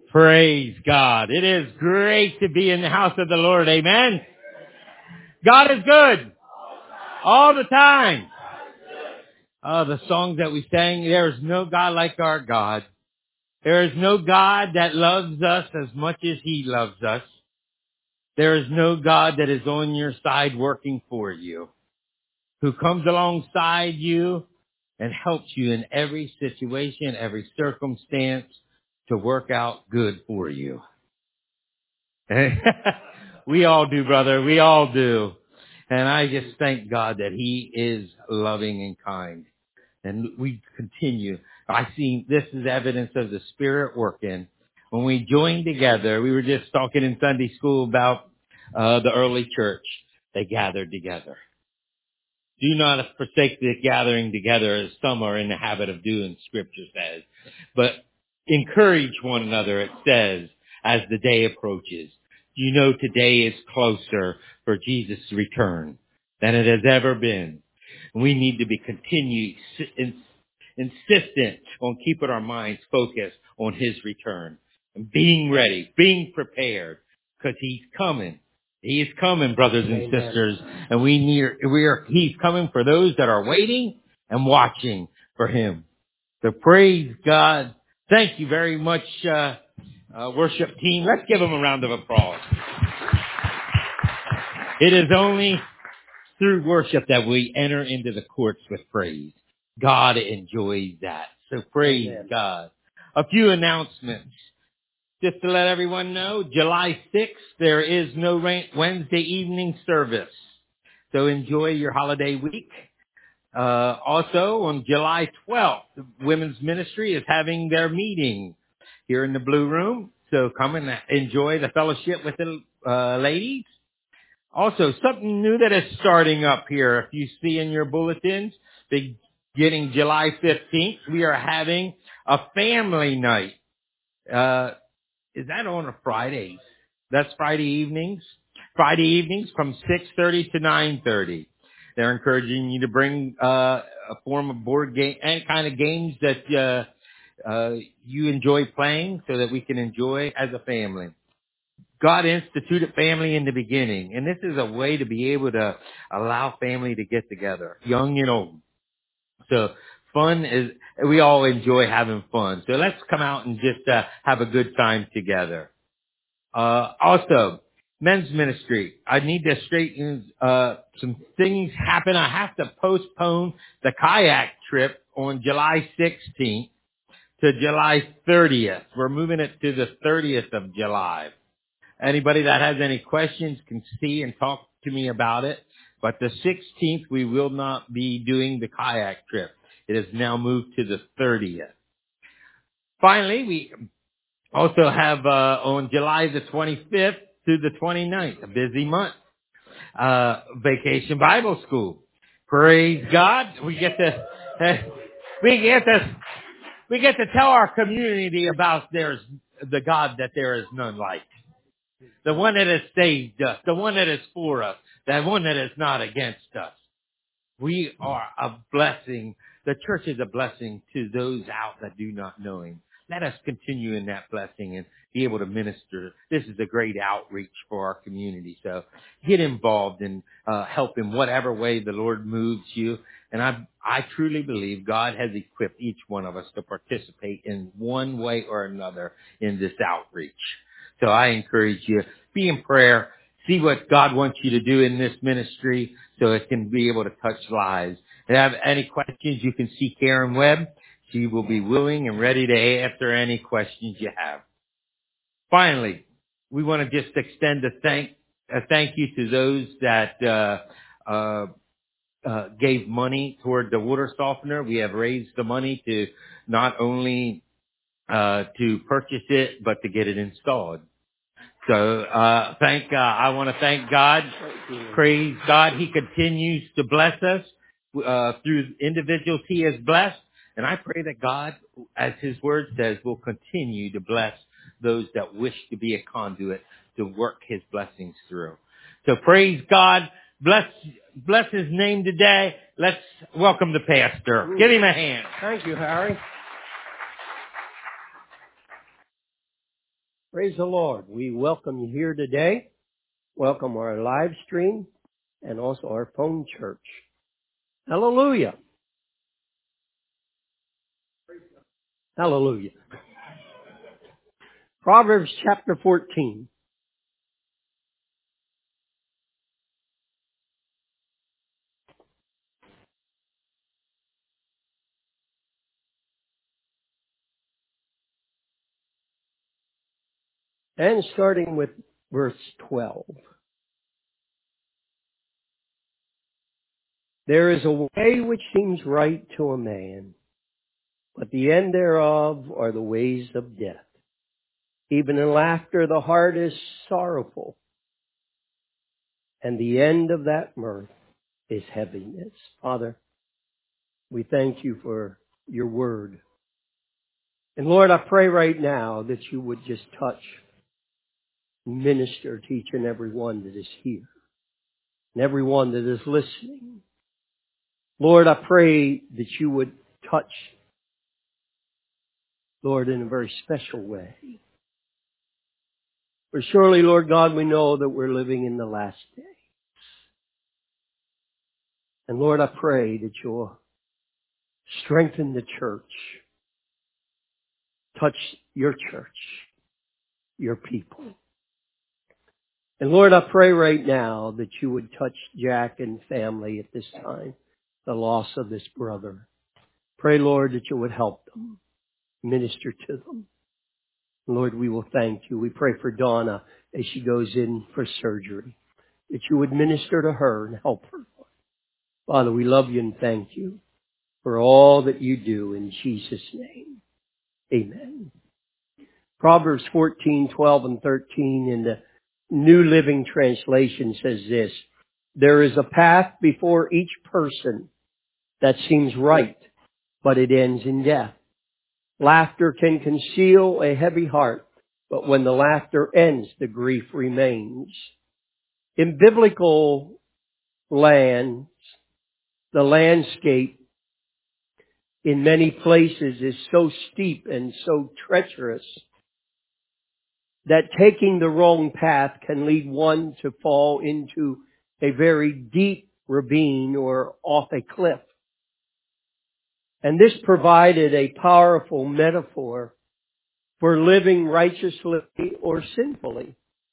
Praise God. It is great to be in the house of the Lord. Amen. God is good all the time. Oh, the songs that we sang, there is no God like our God. There is no God that loves us as much as He loves us. There is no God that is on your side working for you, who comes alongside you and helps you in every situation, every circumstance to work out good for you. We all do, brother. We all do. And I just thank God that He is loving and kind. And we continue. I see this is evidence of the Spirit working. When we join together, we were just talking in Sunday school about the early church. They gathered together. Do not forsake the gathering together as some are in the habit of doing, Scripture says. But encourage one another, it says, as the day approaches. You know today is closer for Jesus' return than it has ever been. We need to be insistent on keeping our minds focused on His return and being ready, being prepared, because He's coming. He is coming, brothers and sisters, and He's coming for those that are waiting and watching for Him. So praise God. Thank you very much, worship team. Let's give them a round of applause. It is only through worship that we enter into the courts with praise. God enjoys that. So praise God. A few announcements. Just to let everyone know, July 6th, there is no Wednesday evening service. So enjoy your holiday week. Also, on July 12th, the Women's Ministry is having their meeting here in the Blue Room. So come and enjoy the fellowship with the ladies. Also, something new that is starting up here. If you see in your bulletins, beginning July 15th, we are having a family night. Is that on a Friday? That's Friday evenings. Friday evenings from 6:30 to 9:30. They're encouraging you to bring a form of board game, any kind of games that you enjoy playing, so that we can enjoy as a family. God instituted family in the beginning, and this is a way to be able to allow family to get together, young and old. So we all enjoy having fun. So let's come out and just have a good time together. Also, men's ministry. I need to straighten some things happen. I have to postpone the kayak trip on July 16th to July 30th. We're moving it to the 30th of July. Anybody that has any questions can see and talk to me about it. But the 16th, we will not be doing the kayak trip. It is now moved to the 30th. Finally, we also have on July the 25th through the 29th, a busy month, Vacation Bible School. Praise God. We get to tell our community about the God that there is none like. The one that has saved us, the one that is for us, the one that is not against us. We are a blessing. The church is a blessing to those out that do not know Him. Let us continue in that blessing and be able to minister. This is a great outreach for our community. So get involved and help in whatever way the Lord moves you. And I truly believe God has equipped each one of us to participate in one way or another in this outreach. So I encourage you, be in prayer, see what God wants you to do in this ministry so it can be able to touch lives. If you have any questions, you can see Karen Webb. She will be willing and ready to answer any questions you have. Finally, we want to just extend a thank you to those that gave money toward the water softener. We have raised the money to not only to purchase it, but to get it installed. So I want to thank God. Praise God. He continues to bless us through individuals He has blessed. And I pray that God, as His word says, will continue to bless those that wish to be a conduit to work His blessings through. So praise God. Bless His name today. Let's welcome the pastor. Give him a hand. Thank you, Harry. Praise the Lord. We welcome you here today. Welcome our live stream and also our phone church. Hallelujah. Hallelujah. Proverbs chapter 14. And starting with verse 12. There is a way which seems right to a man, but the end thereof are the ways of death. Even in laughter the heart is sorrowful, and the end of that mirth is heaviness. Father, we thank you for your word. And Lord, I pray right now that you would just touch, minister to each and every one that is here, and every one that is listening. Lord, I pray that you would touch, Lord, in a very special way. For surely, Lord God, we know that we're living in the last day. And Lord, I pray that you'll strengthen the church. Touch your church, your people. And Lord, I pray right now that you would touch Jack and family at this time, the loss of this brother. Pray, Lord, that you would help them, minister to them. Lord, we will thank you. We pray for Donna as she goes in for surgery, that you would minister to her and help her. Father, we love you and thank you for all that you do in Jesus' name. Amen. Proverbs 14:12 and 13 in the New Living Translation says this: there is a path before each person that seems right, but it ends in death. Laughter can conceal a heavy heart, but when the laughter ends, the grief remains. In biblical lands, the landscape in many places is so steep and so treacherous that taking the wrong path can lead one to fall into a very deep ravine or off a cliff. And this provided a powerful metaphor for living righteously or sinfully.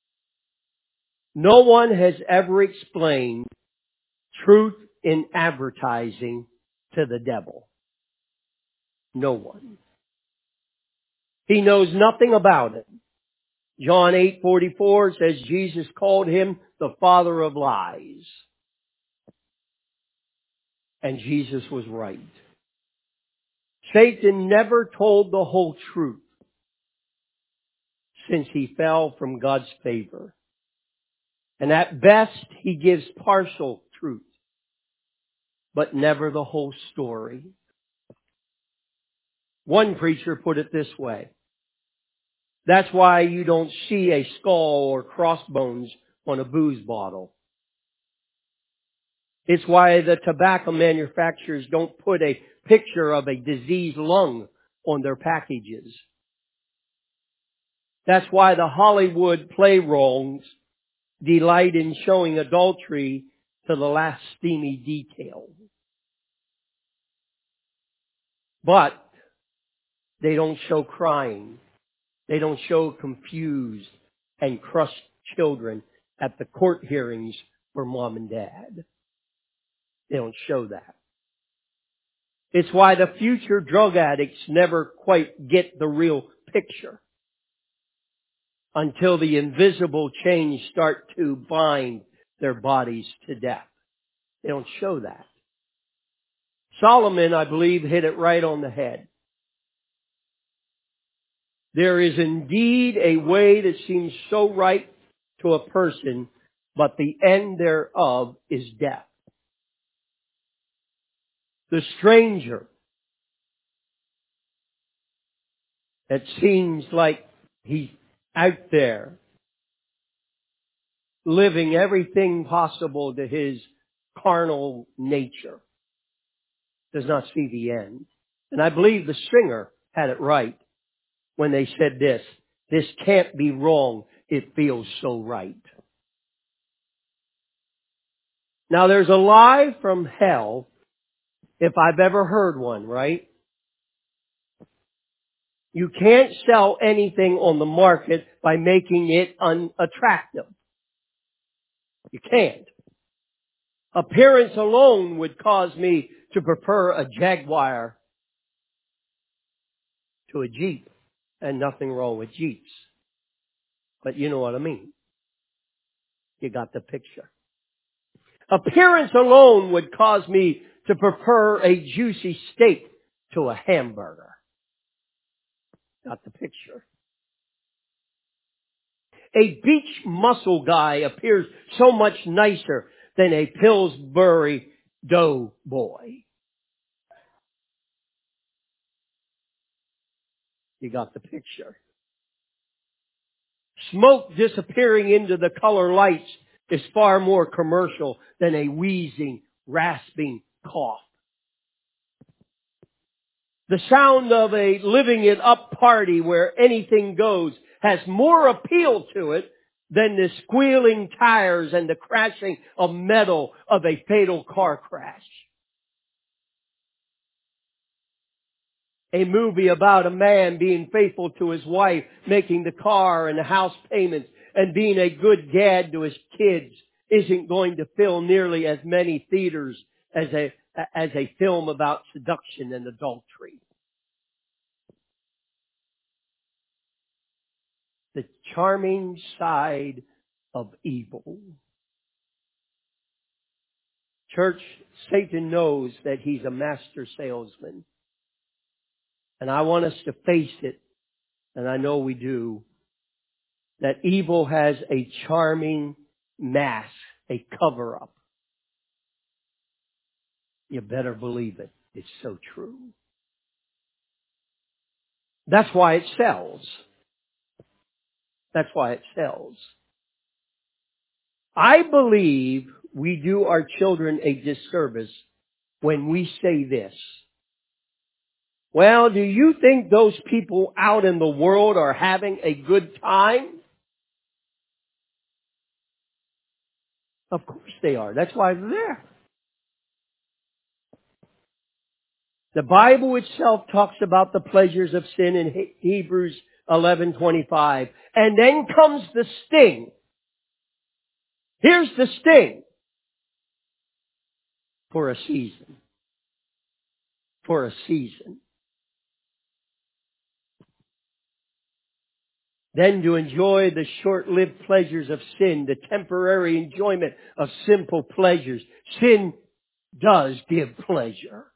No one has ever explained truth in advertising to the devil. No one. He knows nothing about it. John 8:44 says Jesus called him the father of lies. And Jesus was right. Satan never told the whole truth since he fell from God's favor. And at best, he gives partial truth, but never the whole story. One preacher put it this way: that's why you don't see a skull or crossbones on a booze bottle. It's why the tobacco manufacturers don't put a picture of a diseased lung on their packages. That's why the Hollywood playwrongs delight in showing adultery to the last steamy detail. But they don't show crying. They don't show confused and crushed children at the court hearings for mom and dad. They don't show that. It's why the future drug addicts never quite get the real picture until the invisible chains start to bind their bodies to death. They don't show that. Solomon, I believe, hit it right on the head. There is indeed a way that seems so right to a person, but the end thereof is death. The stranger that seems like he's out there living everything possible to his carnal nature does not see the end. And I believe the singer had it right when they said this: This can't be wrong. It feels so right. Now there's a lie from hell, if I've ever heard one, right? You can't sell anything on the market by making it unattractive. You can't. Appearance alone would cause me to prefer a Jaguar to a Jeep. And nothing wrong with Jeeps. But you know what I mean. You got the picture. Appearance alone would cause me to prefer a juicy steak to a hamburger. Got the picture. A beach muscle guy appears so much nicer than a Pillsbury Doughboy. You got the picture. Smoke disappearing into the color lights is far more commercial than a wheezing, rasping cough. The sound of a living it up party where anything goes has more appeal to it than the squealing tires and the crashing of metal of a fatal car crash. A movie about a man being faithful to his wife, making the car and the house payments, and being a good dad to his kids isn't going to fill nearly as many theaters as a film about seduction and adultery. The charming side of evil. Church, Satan knows that he's a master salesman. And I want us to face it, and I know we do, that evil has a charming mask, a cover-up. You better believe it. It's so true. That's why it sells. That's why it sells. I believe we do our children a disservice when we say this. Well, do you think those people out in the world are having a good time? Of course they are. That's why they're there. The Bible itself talks about the pleasures of sin in Hebrews 11:25. And then comes the sting. Here's the sting. For a season. For a season. Then to enjoy the short-lived pleasures of sin, the temporary enjoyment of simple pleasures. Sin does give pleasure.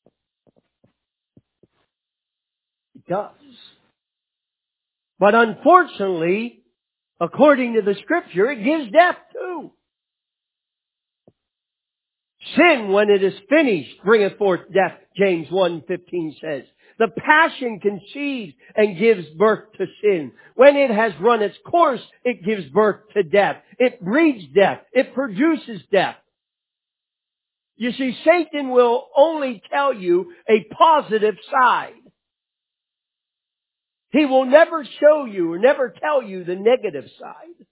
It does. But unfortunately, according to the Scripture, it gives death too. Sin, when it is finished, bringeth forth death, James 1:15 says. The passion conceives and gives birth to sin. When it has run its course, it gives birth to death. It breeds death. It produces death. You see, Satan will only tell you a positive side. He will never show you or never tell you the negative side.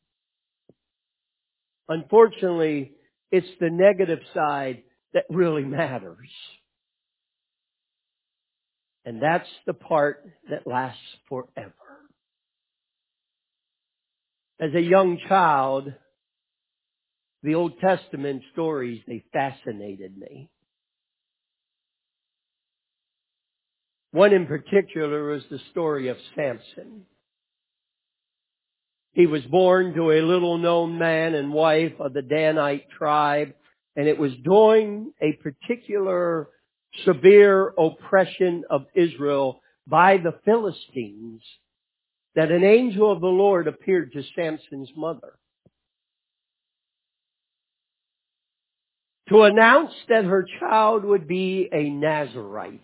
Unfortunately, it's the negative side that really matters. And that's the part that lasts forever. As a young child, the Old Testament stories, they fascinated me. One in particular was the story of Samson. He was born to a little-known man and wife of the Danite tribe, and it was during a particular severe oppression of Israel by the Philistines that an angel of the Lord appeared to Samson's mother to announce that her child would be a Nazirite,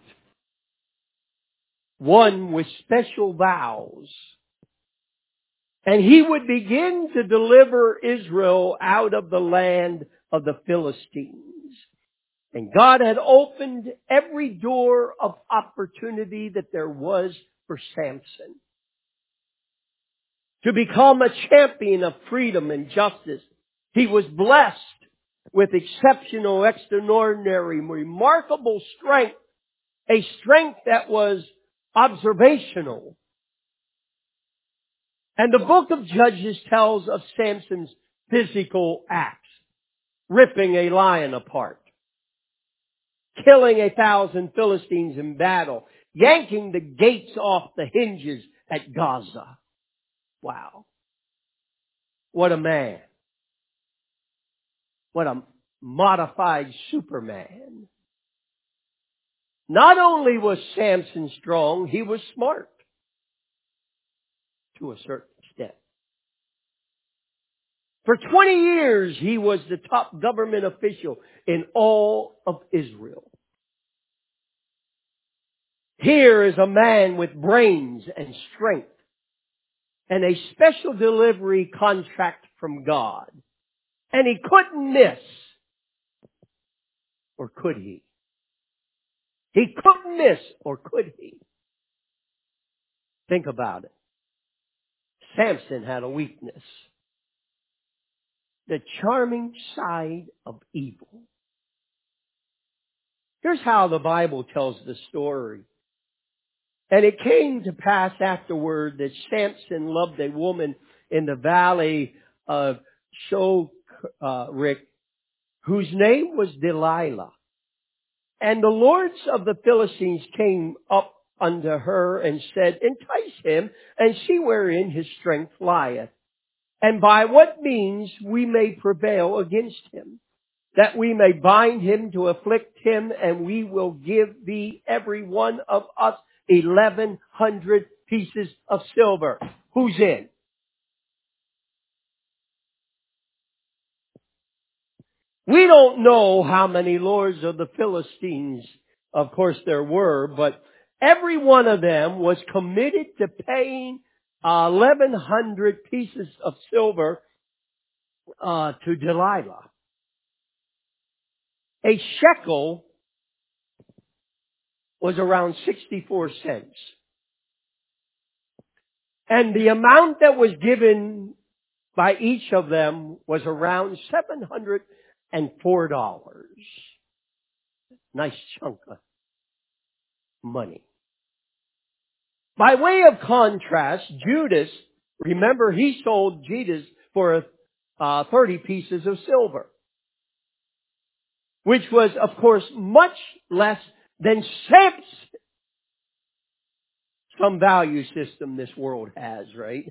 one with special vows. And he would begin to deliver Israel out of the land of the Philistines. And God had opened every door of opportunity that there was for Samson. to become a champion of freedom and justice. He was blessed with exceptional, extraordinary, remarkable strength, a strength that was observational. And the book of Judges tells of Samson's physical acts, ripping a lion apart, killing 1,000 Philistines in battle, yanking the gates off the hinges at Gaza. Wow. What a man. What a modified Superman. Not only was Samson strong, he was smart. To a certain extent. For 20 years, he was the top government official in all of Israel. Here is a man with brains and strength and a special delivery contract from God. And he couldn't miss. Or could he? He couldn't miss, or could he? Think about it. Samson had a weakness. The charming side of evil. Here's how the Bible tells the story. And it came to pass afterward that Samson loved a woman in the valley of Shorik, whose name was Delilah. And the lords of the Philistines came up unto her and said, entice him, and see wherein his strength lieth, and by what means we may prevail against him, that we may bind him to afflict him, and we will give thee every one of us 1,100 pieces of silver. Who's in? We don't know how many lords of the Philistines, of course there were, but every one of them was committed to paying 1,100 pieces of silver to Delilah. A shekel was around 64 cents. And the amount that was given by each of them was around $704. Nice chunk of money. By way of contrast, Judas, remember he sold Jesus for 30 pieces of silver, which was, of course, much less than Samson. Some value system this world has, right?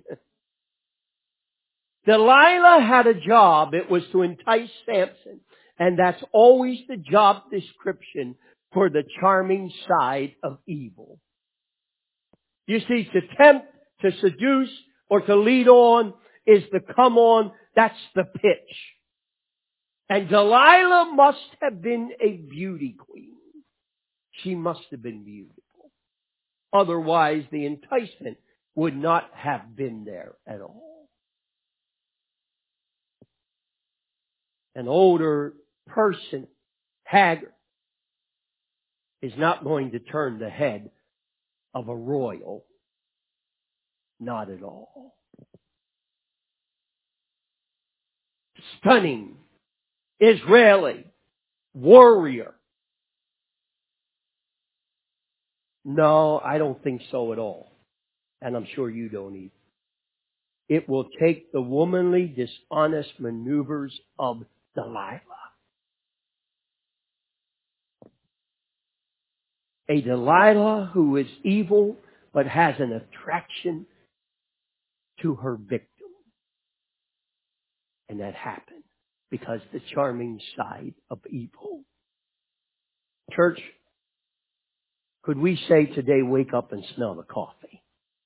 Delilah had a job. It was to entice Samson. And that's always the job description for the charming side of evil. You see, to tempt, to seduce, or to lead on is the come on. That's the pitch. And Delilah must have been a beauty queen. She must have been beautiful. Otherwise, the enticement would not have been there at all. An older person, haggard, is not going to turn the head of a royal. Not at all. Stunning Israeli warrior. No, I don't think so at all. And I'm sure you don't either. It will take the womanly, dishonest maneuvers of Delilah. A Delilah who is evil but has an attraction to her victim. And that happened because the charming side of evil. Church, could we say today, wake up and smell the coffee?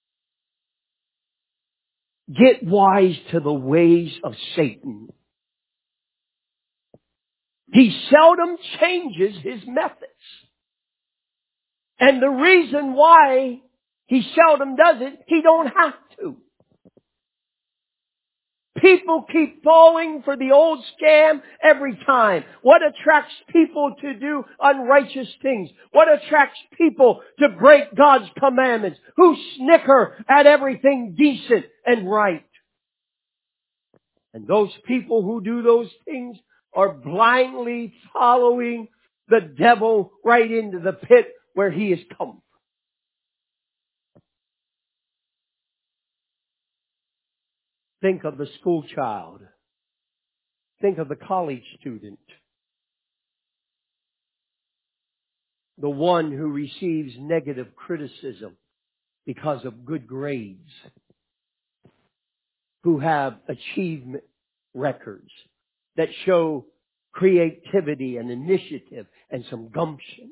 Get wise to the ways of Satan. He seldom changes his methods. And the reason why he seldom does it, he don't have to. People keep falling for the old scam every time. What attracts people to do unrighteous things? What attracts people to break God's commandments? Who snicker at everything decent and right? And those people who do those things are blindly following the devil right into the pit where he has come. Think of the school child. Think of the college student. The one who receives negative criticism because of good grades. Who have achievement records that show creativity and initiative and some gumption.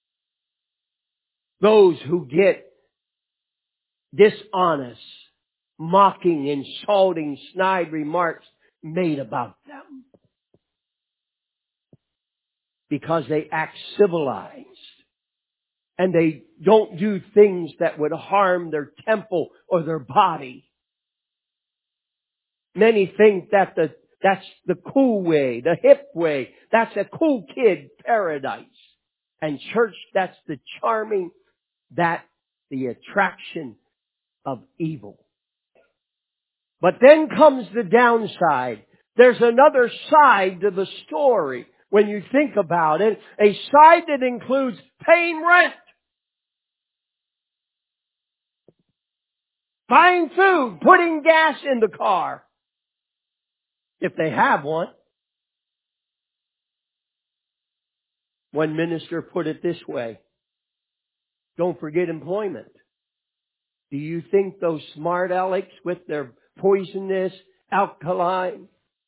Those who get dishonest, mocking, insulting, snide remarks made about them because they act civilized and they don't do things that would harm their temple or their body. Many think that that's the cool way, the hip way. That's a cool kid paradise. And church, that's the charming, the attraction of evil. But then comes the downside. There's another side to the story when you think about it. A side that includes paying rent, buying food, putting gas in the car, if they have one. One minister put it this way: don't forget employment. Do you think those smart alecks with their poisonous alkaloid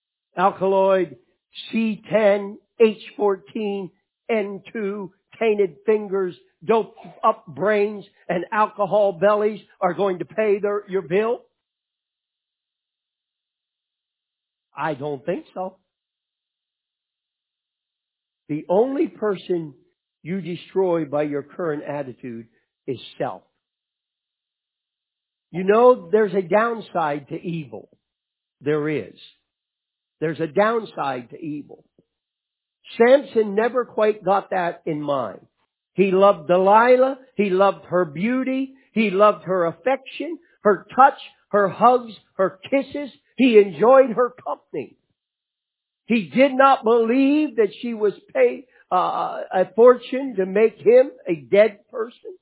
C10, H14, N2, tainted fingers, doped up brains, and alcohol bellies are going to pay your bill? I don't think so. The only person you destroy by your current attitude is self. You know, there's a downside to evil. There is. There's a downside to evil. Samson never quite got that in mind. He loved Delilah. He loved her beauty. He loved her affection, her touch, her hugs, her kisses. He enjoyed her company. He did not believe that she was paid a fortune to make him a dead person.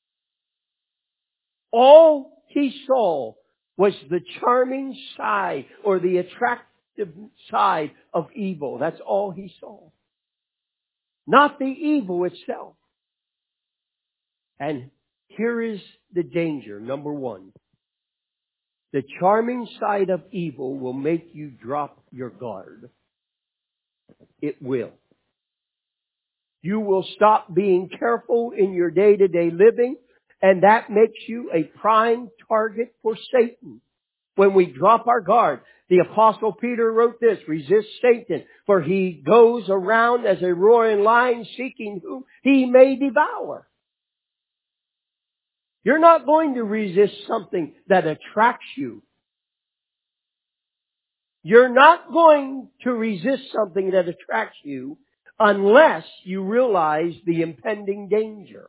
All he saw was the charming side or the attractive side of evil. That's all he saw. Not the evil itself. And here is the danger. Number one. The charming side of evil will make you drop your guard. It will. You will stop being careful in your day-to-day living, and that makes you a prime target for Satan. When we drop our guard, the Apostle Peter wrote this: resist Satan, for he goes around as a roaring lion seeking whom he may devour. You're not going to resist something that attracts you. You're not going to resist something that attracts you unless you realize the impending danger.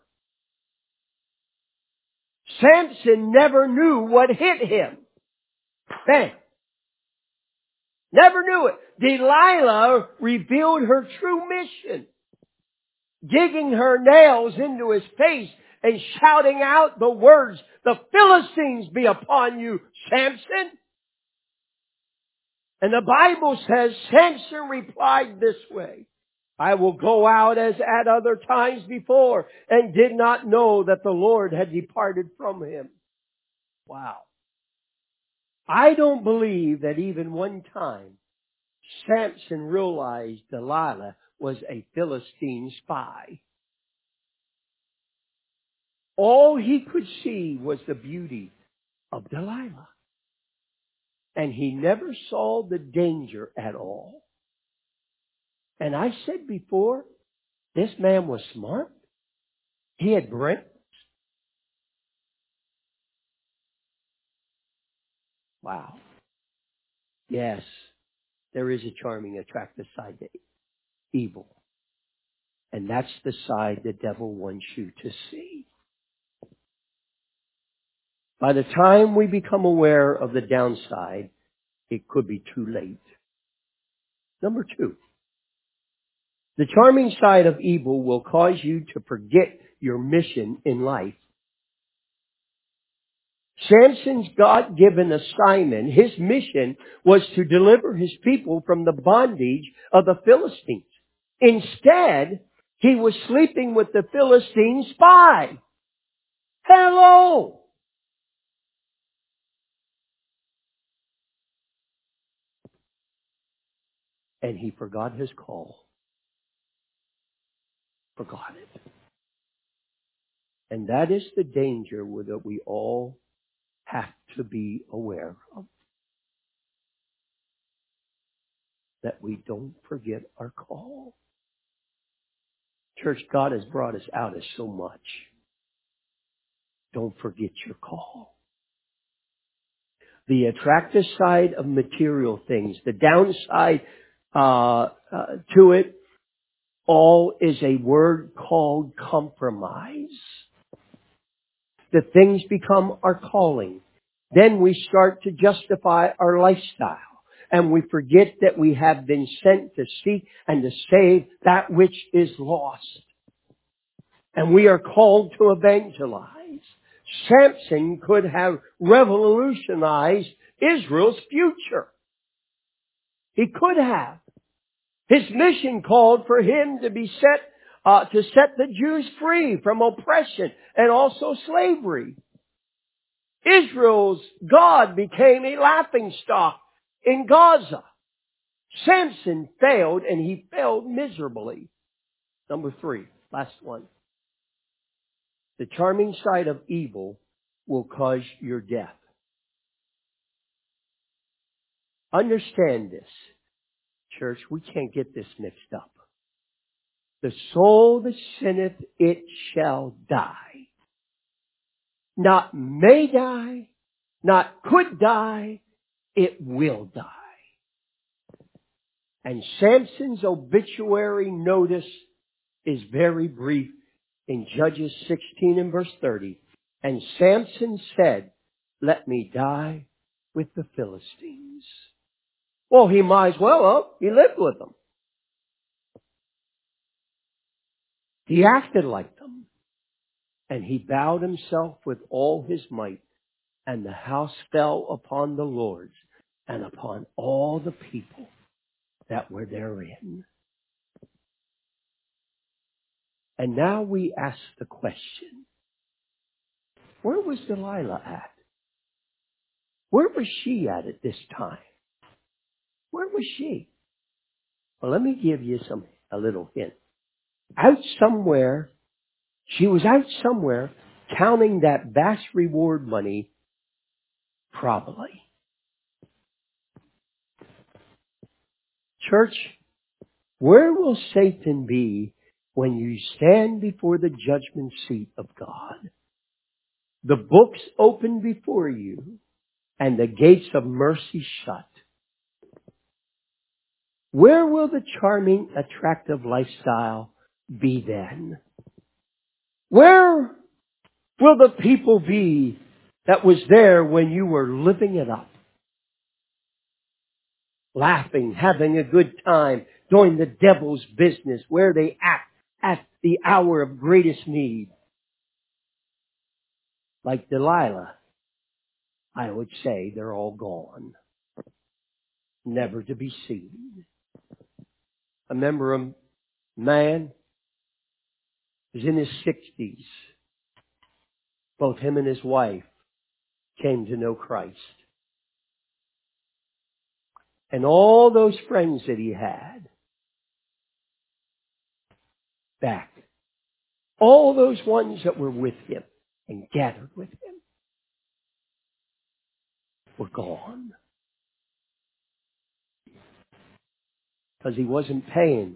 Samson never knew what hit him. Bam. Never knew it. Delilah revealed her true mission, digging her nails into his face and shouting out the words, "The Philistines be upon you, Samson." And the Bible says Samson replied this way: I will go out as at other times before, and did not know that the Lord had departed from him. Wow. I don't believe that even one time Samson realized Delilah was a Philistine spy. All he could see was the beauty of Delilah. And he never saw the danger at all. And I said before, this man was smart. He had brains. Wow. Yes, there is a charming, attractive side to evil. And that's the side the devil wants you to see. By the time we become aware of the downside, it could be too late. Number 2, the charming side of evil will cause you to forget your mission in life. Samson's God-given assignment, his mission, was to deliver his people from the bondage of the Philistines. Instead, he was sleeping with the Philistine spy. Hello! And he forgot his call. Forgot it. And that is the danger that we all have to be aware of. That we don't forget our call. Church, God has brought us out of so much. Don't forget your call. The attractive side of material things, the downside to it all is a word called compromise. The things become our calling. Then we start to justify our lifestyle. And we forget that we have been sent to seek and to save that which is lost. And we are called to evangelize. Samson could have revolutionized Israel's future. He could have. His mission called for him to be to set the Jews free from oppression and also slavery. Israel's God became a laughingstock in Gaza. Samson failed, and he failed miserably. Number 3, last one. The charming side of evil will cause your death. Understand this, church. We can't get this mixed up. The soul that sinneth, it shall die. Not may die, not could die, it will die. And Samson's obituary notice is very brief in Judges 16 and verse 30. And Samson said, let me die with the Philistines. Well, he might as well. He lived with them. He acted like them. And he bowed himself with all his might. And the house fell upon the lords and upon all the people that were therein. And now we ask the question, where was Delilah at? Where was she at this time? Where was she? Well, let me give you a little hint. She was out somewhere counting that vast reward money, probably. Church, where will Satan be when you stand before the judgment seat of God? The books open before you and the gates of mercy shut. Where will the charming, attractive lifestyle be then? Where will the people be that was there when you were living it up? Laughing, having a good time, doing the devil's business, where they act at the hour of greatest need. Like Delilah, I would say they're all gone. Never to be seen. I remember a man was in his 60s. Both him and his wife came to know Christ. And all those friends that he had back, all those ones that were with him and gathered with him, were gone. Because he wasn't paying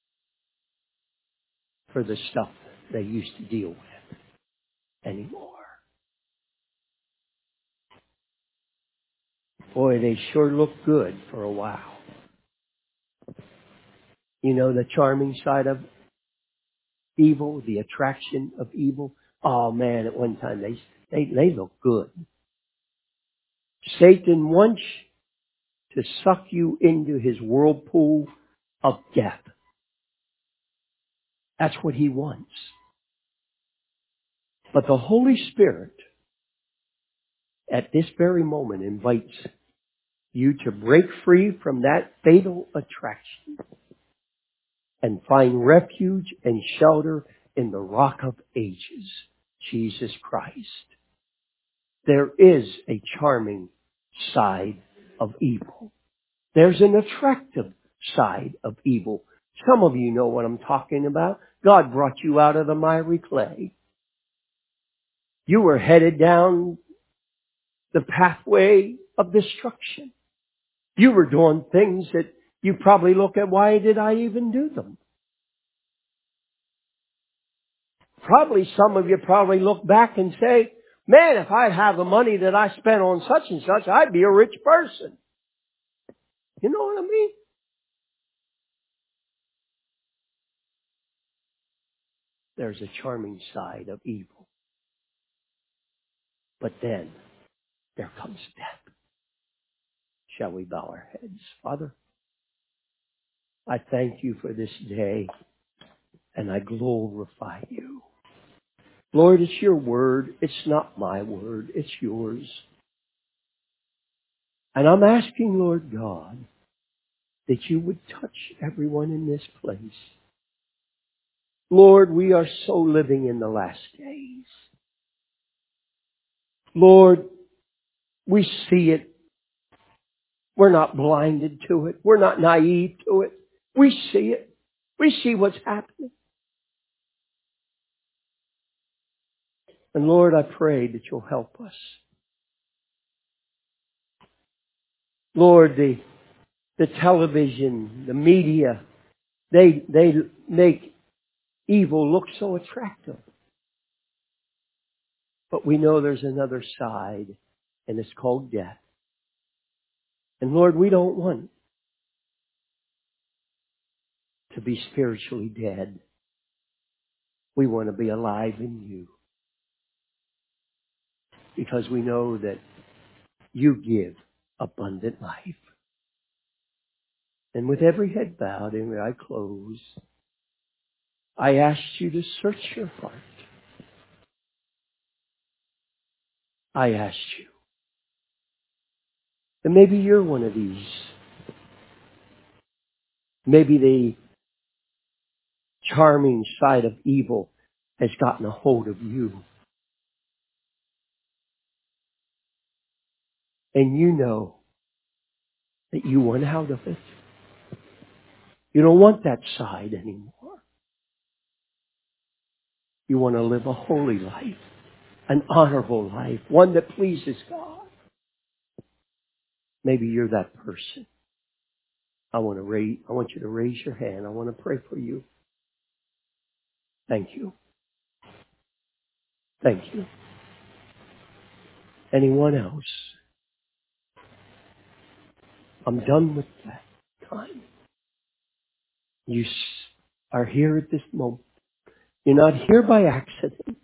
for the stuff they used to deal with anymore. Boy, they sure look good for a while. You know, the charming side of evil, the attraction of evil. Oh man, at one time they look good. Satan wants to suck you into his whirlpool of death. That's what he wants. But the Holy Spirit at this very moment invites you to break free from that fatal attraction and find refuge and shelter in the Rock of Ages, Jesus Christ. There is a charming side of evil. There's an attractive side of evil. Some of you know what I'm talking about. God brought you out of the miry clay. You were headed down the pathway of destruction. You were doing things that you probably look at, why did I even do them? Probably some of you probably look back and say, man, if I'd have the money that I spent on such and such, I'd be a rich person. You know what I mean? There's a charming side of evil. But then there comes death. Shall we bow our heads? Father, I thank you for this day and I glorify you. Lord, it's your word. It's not my word. It's yours. And I'm asking, Lord God, that you would touch everyone in this place. Lord, we are so living in the last days. Lord, we see it. We're not blinded to it. We're not naive to it. We see it. We see what's happening. And Lord, I pray that you'll help us. Lord, the television, the media, they make evil look so attractive. But we know there's another side, and it's called death. And Lord, we don't want to be spiritually dead. We want to be alive in you. Because we know that you give abundant life. And with every head bowed and every eye closed, I ask you to search your heart. I ask you. And maybe you're one of these. Maybe the charming side of evil has gotten a hold of you. And you know that you want out of it. You don't want that side anymore. You want to live a holy life, an honorable life, one that pleases God. Maybe you're that person. I want you to raise your hand. I want to pray for you. Thank you. Thank you. Anyone else? I'm done with that time. You are here at this moment. You're not here by accident.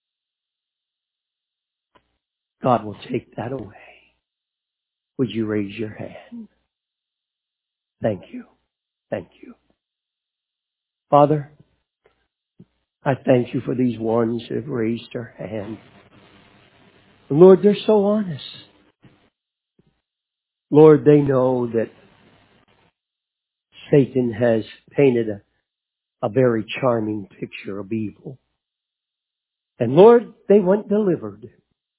God will take that away. Would you raise your hand? Thank you. Thank you. Father, I thank you for these ones that have raised their hand. And Lord, they're so honest. Lord, they know that Satan has painted a very charming picture of evil. And Lord, they want delivered.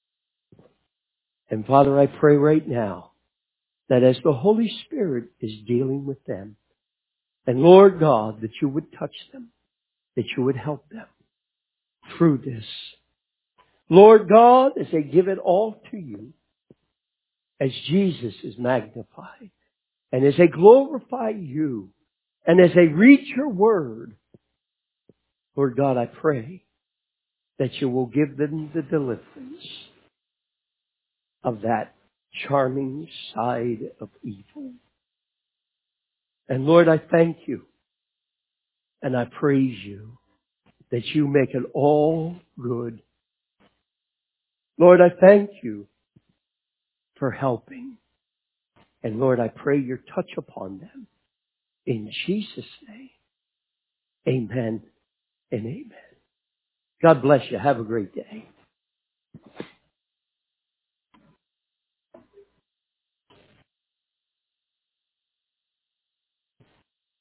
And Father, I pray right now that as the Holy Spirit is dealing with them, and Lord God, that you would touch them, that you would help them through this. Lord God, as they give it all to you, as Jesus is magnified, and as they glorify you, and as they read your word, Lord God, I pray that you will give them the deliverance of that charming side of evil. And Lord, I thank you and I praise you that you make it all good. Lord, I thank you for helping. And Lord, I pray your touch upon them. In Jesus' name, amen and amen. God bless you. Have a great day.